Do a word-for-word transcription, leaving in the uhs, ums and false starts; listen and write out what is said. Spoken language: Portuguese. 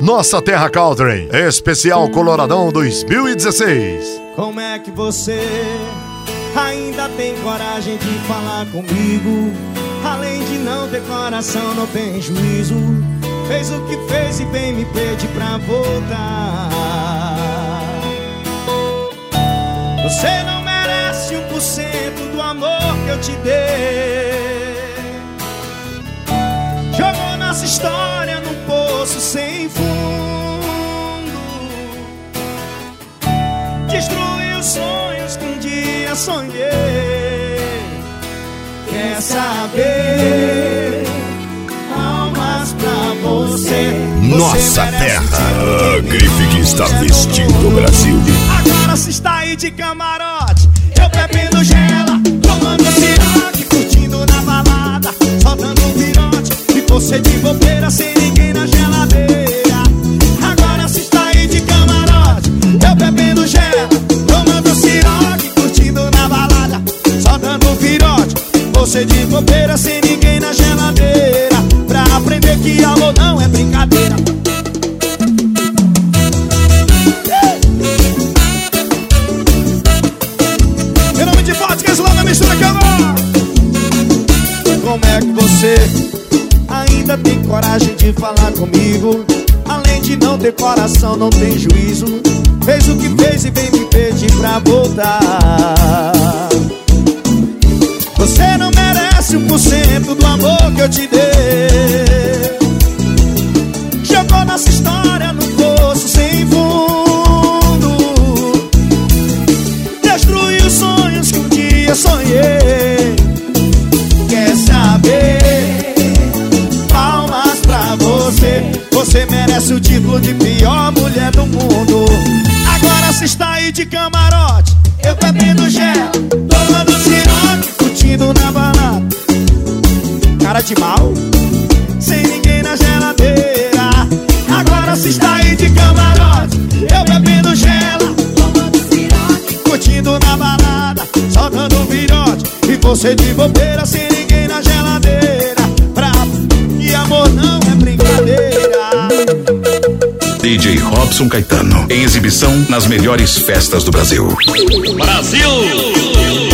Nossa Terra Country, especial Coloradão dois mil e dezesseis. Como é que você ainda tem coragem de falar comigo? Além de não ter coração, não tem juízo. Fez o que fez e vem me pedir pra voltar. Você não merece um por cento do amor que eu te dei. Jogou nossa história num poço sem fundo. Destruiu os sonhos que um dia sonhei. Quer saber? Almas pra você. Nossa Terra, a grife que está vestindo o Brasil. Agora se está aí de camarote, eu bebendo gela, tomando ciroque, curtindo na balada, soltando um virote, e você de bobeira sem ninguém na geladeira. Agora se está aí de camarote, eu bebendo gela, tomando ciroque, curtindo na balada, soltando um virote, você de bobeira sem ninguém na geladeira. Pra aprender que amor não é brincadeira. Em nome de vodka, slama, mistura que amor. Como é que você ainda tem coragem de falar comigo? Além de não ter coração, não tem juízo. Fez o que fez e vem me pedir pra voltar. Você não merece um por cento do amor que eu te dei. Jogou nossa história no poço sem fundo. Destruiu os sonhos que um dia sonhei. Quer saber? Palmas pra você. Você merece o título de pior mulher do mundo. Agora se está aí de camarote, eu bebendo gel, tomando ciroque, curtindo na balada. Cara de mal, sem ninguém na geladeira. Agora se está aí de camarote, eu bebendo gela, tomando ciroque, curtindo na balada, soltando um virote, e você de bobeira sem ninguém na geladeira. Pra que amor não é brincadeira. D J Robson Caetano, em exibição nas melhores festas do Brasil. Brasil!